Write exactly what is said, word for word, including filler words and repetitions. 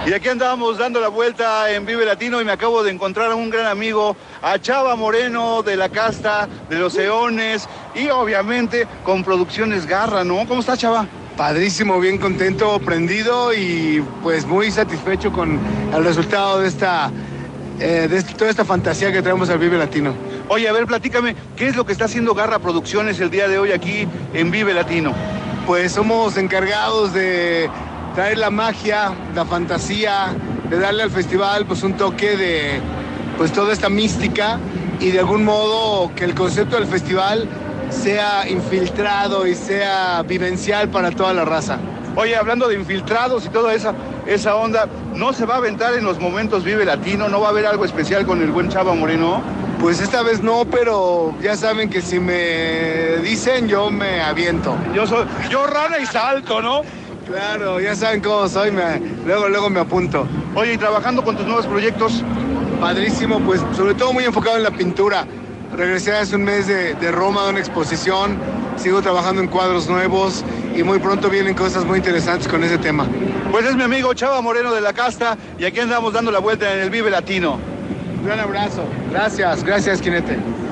Y aquí andábamos dando la vuelta en Vive Latino y me acabo de encontrar a un gran amigo, a Chava Moreno de la Casta, de los Eones y obviamente con Producciones Garra, ¿no? ¿Cómo estás, Chava? Padrísimo, bien contento, prendido y pues muy satisfecho con el resultado de esta, eh, de este, toda esta fantasía que traemos al Vive Latino. Oye, a ver, platícame, ¿qué es lo que está haciendo Garra Producciones el día de hoy aquí en Vive Latino? Pues somos encargados de traer la magia, la fantasía, de darle al festival pues un toque de pues toda esta mística y de algún modo que el concepto del festival sea infiltrado y sea vivencial para toda la raza. Oye, hablando de infiltrados y toda esa, esa onda, ¿no se va a aventar en los momentos Vive Latino? ¿No va a haber algo especial con el buen Chava Moreno? Pues esta vez no, pero ya saben que si me dicen, yo me aviento. Yo soy, yo rana y salto, ¿no? Claro, ya saben cómo soy, me, luego, luego me apunto. Oye, y trabajando con tus nuevos proyectos. Padrísimo, pues sobre todo muy enfocado en la pintura. Regresé hace un mes de, de Roma, de una exposición, sigo trabajando en cuadros nuevos y muy pronto vienen cosas muy interesantes con ese tema. Pues es mi amigo Chava Moreno de la Casta y aquí andamos dando la vuelta en el Vive Latino. Un gran abrazo. Gracias, gracias, Jinete.